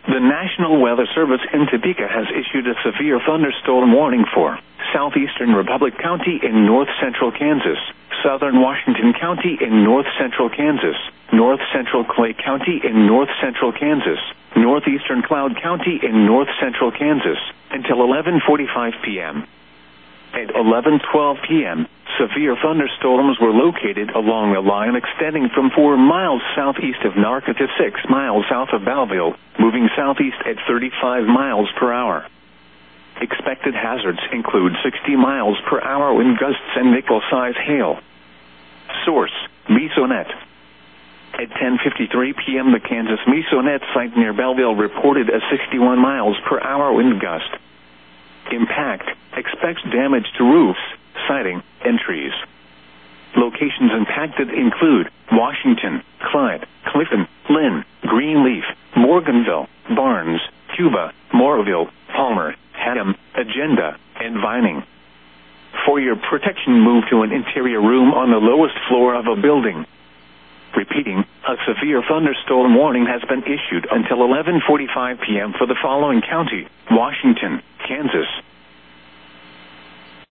The National Weather Service in Topeka has issued a severe thunderstorm warning for southeastern Republic County in north-central Kansas, southern Washington County in north-central Kansas, north-central Clay County in north-central Kansas, northeastern Cloud County in north-central Kansas, until 11:45 p.m. At 11:12 p.m., severe thunderstorms were located along a line extending from 4 miles southeast of Narca to 6 miles south of Belleville, moving southeast at 35 miles per hour. Expected hazards include 60 miles per hour wind gusts and nickel-size hail. Source: Mesonet. At 10:53 p.m., the Kansas Mesonet site near Belleville reported a 61 miles per hour wind gust. Impact: expects damage to roofs, siding, and trees. Locations impacted include Washington, Clyde, Clifton, Lynn, Greenleaf, Morganville, Barnes, Cuba, Moorville, Palmer, Haddam, Agenda, and Vining. For your protection, move to an interior room on the lowest floor of a building. Repeating, a severe thunderstorm warning has been issued until 11:45 p.m. for the following county: Washington, Kansas,